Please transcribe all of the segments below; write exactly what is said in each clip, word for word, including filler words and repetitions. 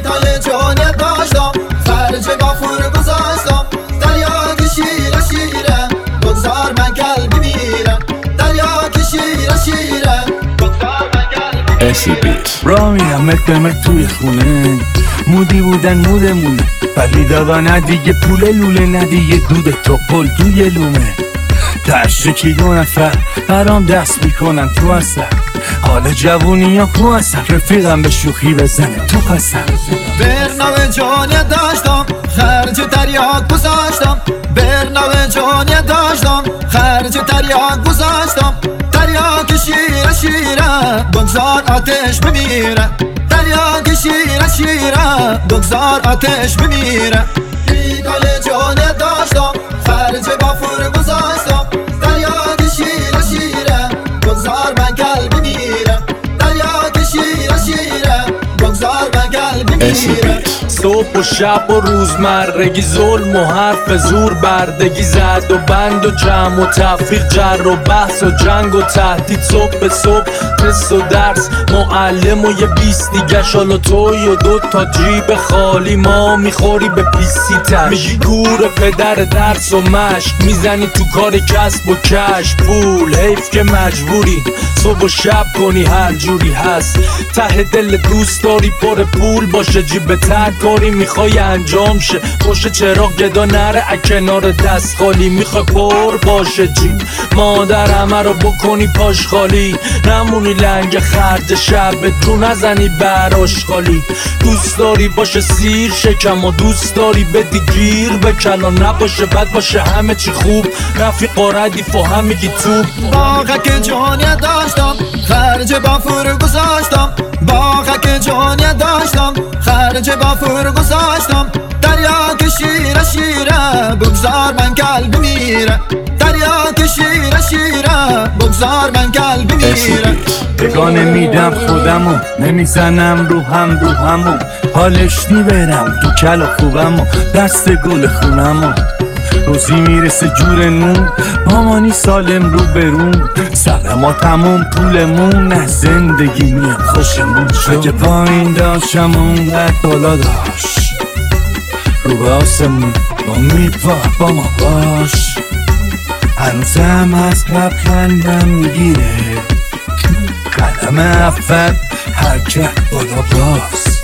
بیتای جانی داشتم خرج غفور گذاشتم دریا که شیره شیره بگذار من قلبی میره دریا که شیره شیره بگذار من قلبی میره را میرم مکمک توی خونه مودی بودن مودمونه ولی دادا نه دیگه پول لوله نه دیگه دود تو پل توی لومه تشکی دو نفر برام دست میکنن تو اصلا حال جوونی ها کو هستن رفیقم به شوخی بزنه تو پسن برنامه جانی داشتم خرج تریاک گذاشتم برنامه جانی داشتم خرج تریاک گذاشتم تریاک شیره شیره بگذار آتش بمیره تریاک شیره شیره بگذار آتش بمیره بیگال جانی داشتم خرج غفور گذاشتم تریاک شیره شیره بگذار من قلبی میره تریاک شیره شیره بگذار من قلبی میره صبح و شب و روزمرگی ظلم و حرف زور بردگی زد و بند و جمع و تفریق جر و بحث و جنگ و تهدید صبح به صبح تست و درس معلم و یه بیست دیگه شال و توی و دو تا جیب خالی ما میخوری به پیسی تش میگی گور پدر درس و مشق میزنی تو کار کسب و کش پول حیف که مجبوری صبح و شب کنی هر جوری هست ته دل دوست داری پر پول باشه جیب تک کاری میخوای انجام شه پشت چراغ گدا نره کنار دست خالی میخوای پر باشه جیب مادر همه رو بکنی پاش خالی نمونی لنگ خرج شب تو نزنی براش خالی دوست داری باشه سیر شکم و دوست داری بدی گیر بکلا نباشه بد باشه همه چی خوب رفیقا ردیف و هم میگی توب باغک جانی داشتم خرج غفور گذاشتم باغک جانی داشتم خرج غفور گذاشتم دریا که شیره شیره بگذار من قلبی میره دریا که شیره شیره بگذار من قلبی میره بگانه میدم خودمو نمیزنم رو هم رو همو حالش برم تو کل خوبمو دست گل خونمو روزی میرسه جور نون مامانی سالم رو برون سر ما تموم پولمون نه زندگی میام خوشمون شد اگه پایین داشتم اونقدر بالا داشت رو به آسمون با میپا با ما باش هنوزم از لبخندم میگیره قدم اول حرکت بالا باز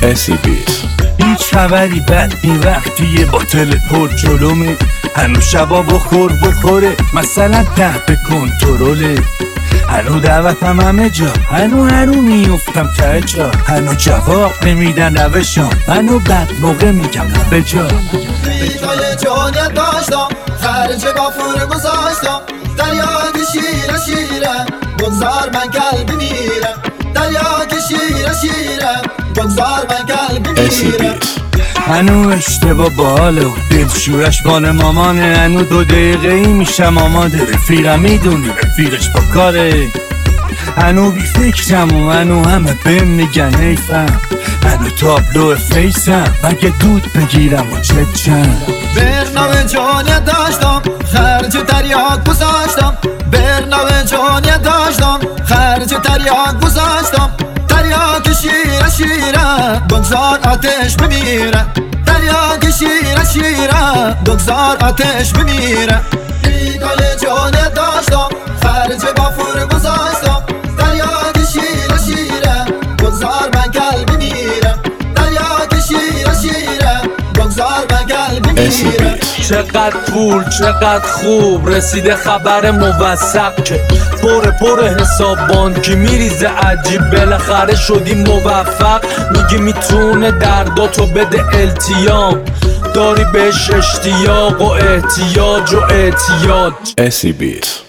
هیچ خبری بد این وقتی یه باطل پر جلومه هنو شبا بخور بخوره مثلا تحت کنترله هنو دعوتم همه جا هنو هنو میفتم ته جا هنو جواب نمیدن روشام هنو بد موقع میگم به جا بیتای جانی داشتم خرج غفور گذاشتم دریا که شیره شیره بگذار من قلبی میره دریا که شیره شیره بگذار من قلبی میره هنو اشتباه باله و دلشورش مال مامانه هنو دو دقیقه ای میشم آماده رفیقم میدونی رفیقش با کاره هنو بی فکرم و هنو همه بهم میگن حیفم هنو تابلو فیسم مگه دود بگیرم و چه چند برنامه جانی داشتم خرج تریاک گذاشتم برنامه جانی داشتم خرج تریاک گذاشتم تریاک شیره شیره بگذار آتش بمیره تریاک شیره شیره بگذار آتش بمیره بیگال جانی داشتم خرج غفور گذاشتم تریاک شیره شیره بگذار من قلبی میره تریاک شیره شیره بگذار من قلبی میره چقدر پول چقدر خوب رسیده خبر موثق که پر پر حساب بانکی میریزه عجیب بالاخره شدی موفق میگی میتونه درداتو بده التیام داری بهش اشتیاق و احتیاج و اعتیاد اسی بیت